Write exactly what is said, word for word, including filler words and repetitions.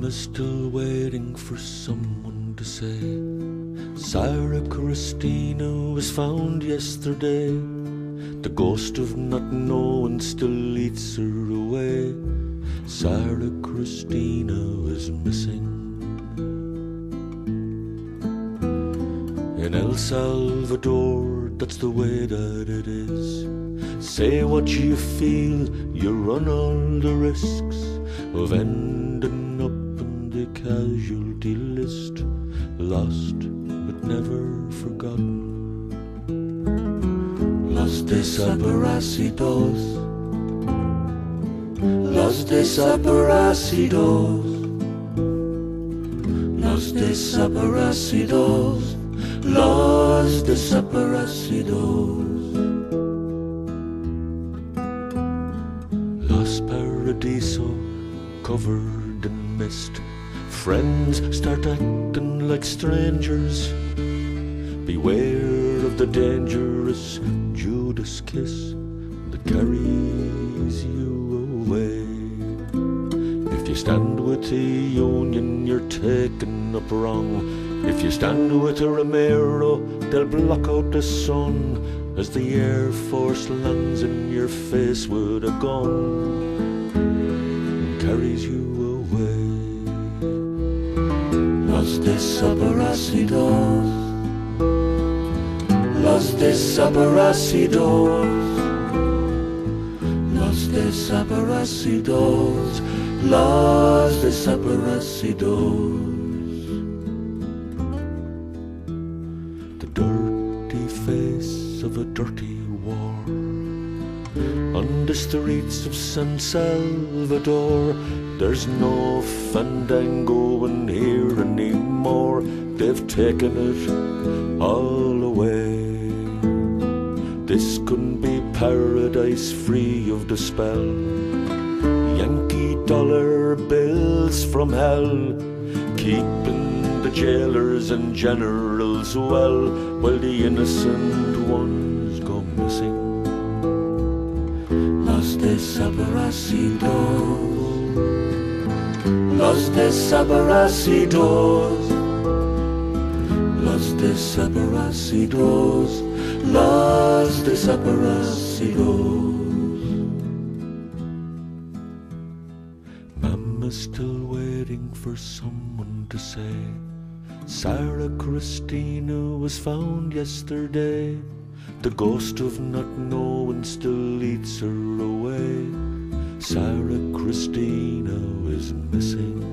Mama's still waiting for someone to say Sarah Christina was found yesterday. The ghost of not knowing still eats her away. Sarah Christina is missing. In El Salvador, that's the way that it is. Say what you feel, you run all the risks of ending up on the casualty list. Lost but never forgotten. Los desaparecidos, los desaparecidos, los desaparecidos, los desaparecidos. Los Paradiso covered in mist. Friends start acting like strangers. Beware of the dangerous Judas kiss that carries you away. If you stand with the Union, you're taken up wrong. If you stand with a Romero, they'll block out the sun as the Air Force lands in your face with a gun and carries you away. Los desaparecidos, los desaparecidos, los desaparecidos, los desaparecidos. The dirty face of a dirty war on the streets of San Salvador. There's no fandango in here anymore. They've taken it all away. This couldn't be paradise free of the spell. Yankee dollar bills from hell, keeping the jailers and generals well, while the innocent ones go missing. Los desaparecidos, los desaparecidos, los desaparecidos, los desaparecidos. Mama's still waiting for someone to say Sarah Christina was found yesterday. The ghost of not knowing still eats her away. Sarah Christina is missing.